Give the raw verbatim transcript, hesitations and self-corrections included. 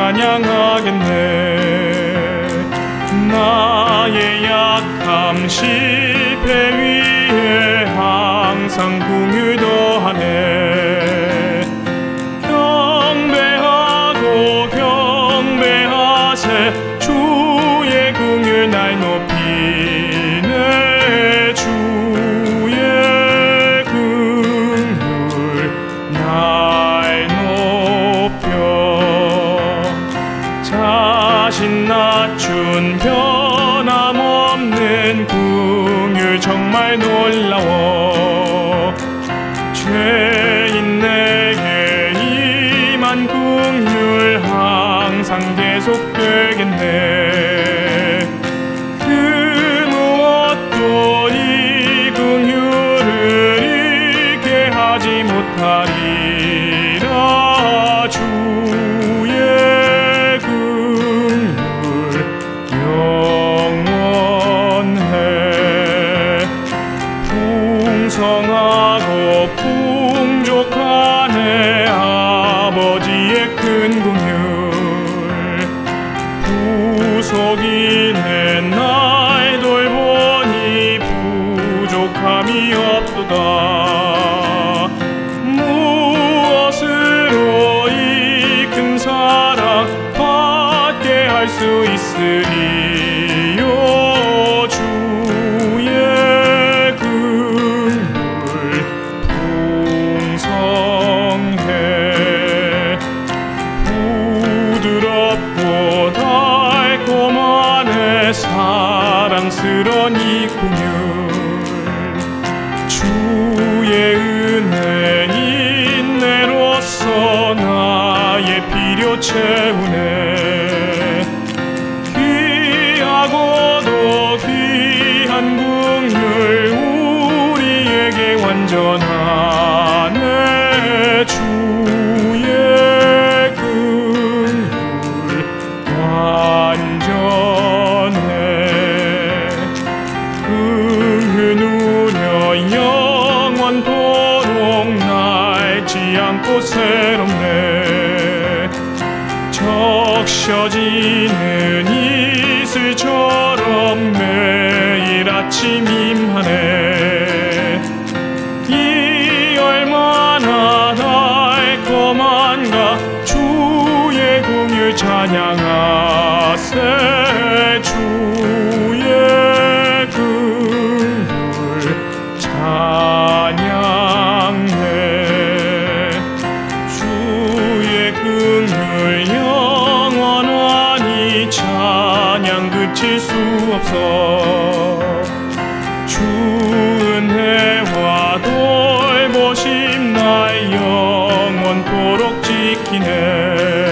찬양하겠네. 나의 약함 실패 위에 항상 긍휼 더하네. 경배하고 경배하세 주의 긍휼 날 높이네. 주의 긍휼 날 높여 자신 낮춘 변함없는 긍휼 정말 놀라워. 죄인 내게 임한 긍휼 항상 계속되겠네. 그 무엇도 이 긍휼을 잃게 하지 못하리라. 주의 긍휼 영원해. 풍성하고 풍족하네 아버지의 큰 긍휼. 구속이네 날 돌보니 부족함이 없도다. 무엇으로 이 큰 사랑 받게 할 수 있으리요. 주의 긍휼 풍성해. 부드럽고 달콤하네 사랑스런 이 긍휼. 주의 은혜 인내로서 나의 필요 채우네. 귀하고도 귀한 긍휼 우리에게 완전하네. 주의 긍휼 완전해. 긍휼 누려 영원토록 낡지 않고 새롭네. 적셔지는 이슬처럼 매일 아침 임하네. 이 얼마나 달콤한가 주의 긍휼 찬양하세. 주의 긍휼 찬양해. 주의 긍휼 영원하니 찬양 그칠 수 없어. 주 은혜와 돌보심 날 영원토록 지키네.